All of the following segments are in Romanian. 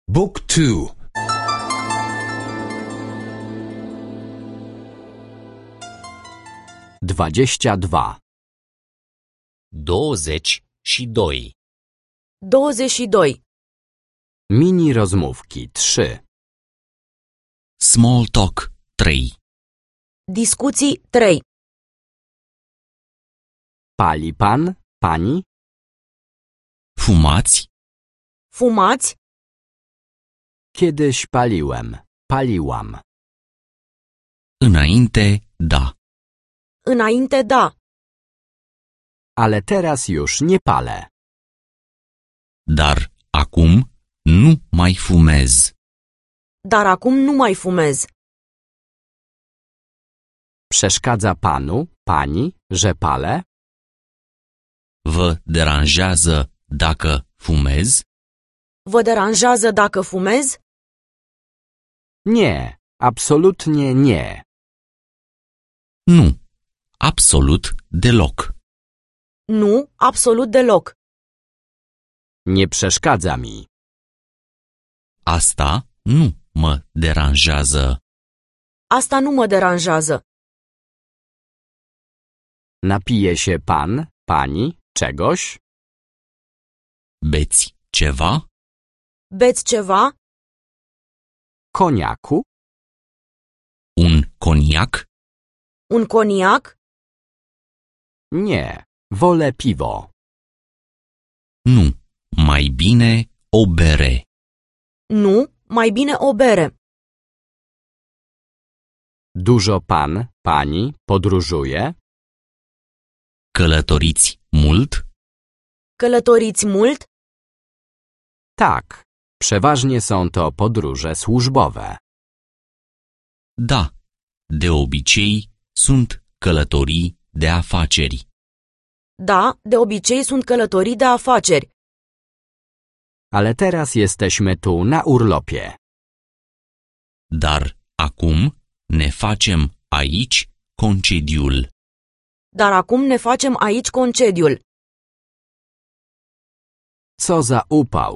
Book 2. 22. 22. 22. Mini rozmówki 3. Small talk 3. Discuții 3. Pali pan? Pani? Fumați? Fumați? Kiedyś paliłem. Paliłam. Înainte, da. Înainte, da. Ale teraz już nie palę. Dar acum nu mai fumez. Dar acum nu mai fumez. Przeszkadza panu, pani, że palę? Vă deranjează dacă fumez? Vă deranjează dacă fumez? Nie, absolutnie nie. Nu. Absolut deloc. Nu, absolut deloc. Nie przeszkadza mi. Asta nu mă deranjează. Asta nu mă deranjează. Napije się pan, pani czegoś? Beți ceva? Beți ceva? Koniaku? Un coniac? Un coniac? Nie, wolę piwo. Nu. Mai bine o bere. Nu, mai bine o bere. Dużo pan, pani podróżuje? Călătoriți mult? Călătoriți mult? Tak, przeważnie są to podróże służbowe. Da. De obicei sunt călătorii de afaceri. Da, de obicei sunt călătorii de afaceri. Ale teraz jesteśmy tu na urlopie. Dar acum ne facem aici concediul. Dar acum ne facem aici concediul. Co za upał!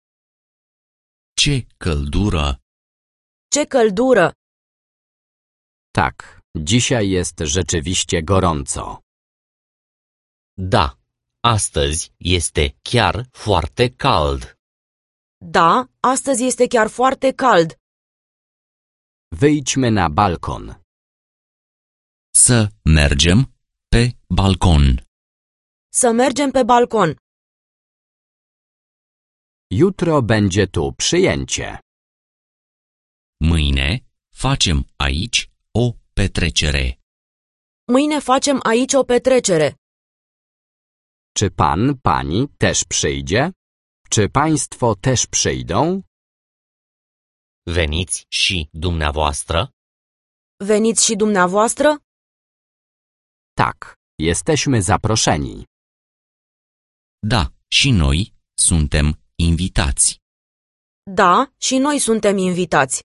Ce căldură! Ce căldură! Tak, dzisiaj jest rzeczywiście gorąco. Da, astăzi este chiar foarte cald. Da, astăzi este chiar foarte cald. Wyjdźmy na balkon. Să mergem pe balcon. Să mergem pe balcon. Jutro będzie tu przyjęcie. Mâine facem aici o petrecere. Mâine facem aici o petrecere. Czy pan, pani też przyjdzie? Czy państwo też przyjdą? Veniți și dumneavoastră? Veniți și dumneavoastră? Tak, jesteśmy zaproszeni. Da, și noi suntem invitați. Da, și noi suntem invitați.